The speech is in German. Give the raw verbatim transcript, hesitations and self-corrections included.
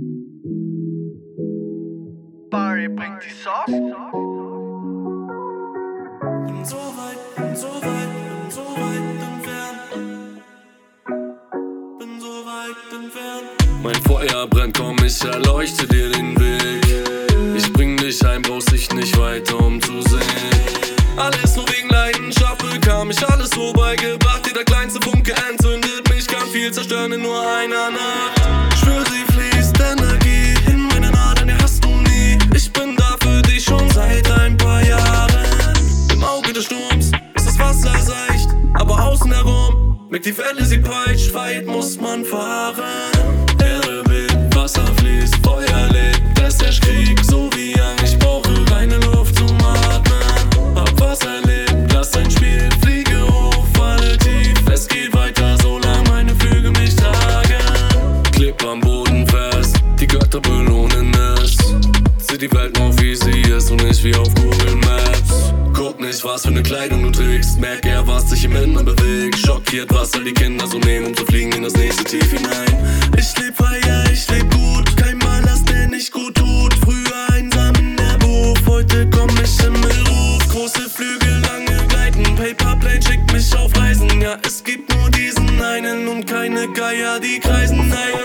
Barry bringt die Sauce. Bin so weit, bin so weit, bin so weit entfernt. Bin so weit entfernt. Mein Feuer brennt, komm, ich erleuchte dir den Weg. Ich bring dich heim, brauchst dich nicht weiter umzusehen. Alles nur wegen Leidenschaft bekam ich alles so beigebracht. Jeder kleinste Funke entzündet mich, kann viel zerstören in nur einer Nacht. Schwör, sie fließt Energie in meine Adern, ja hast du nie. Ich bin da für dich schon seit ein paar Jahren. Im Auge des Sturms ist das Wasser seicht, aber außen herum merkt die Welle, sie peitscht. Weit muss man fahren. Erde weht, Wasser fließt, Feuer lebt, es herrscht Krieg, so wie Yang. Ich brauche reine Luft zum Atmen. Hab was erlebt, lass ein Spiel, fliege hoch, falle tief. Es geht weiter, solange meine Flügel mich tragen. Klipp am Boden fest, die Götter belohnen es. Sieh die Welt noch wie sie ist und nicht wie auf Google Maps. Guck nicht, was für eine Kleidung du trägst, merk eher, was dich im Inneren bewegt. Schockiert, was all die Kinder so nehmen, um zu fliegen in das nächste Tief hinein. Ich leb freier, ich leb gut, kein Malast, der nicht gut tut. Früher einsam in der Beruf, heute komm ich Himmelruf. Große Flügel, lange Gleiten, Paperplane schickt mich auf Reisen. Ja, es gibt nur diesen einen und keine Geier, die kreisen. Naja,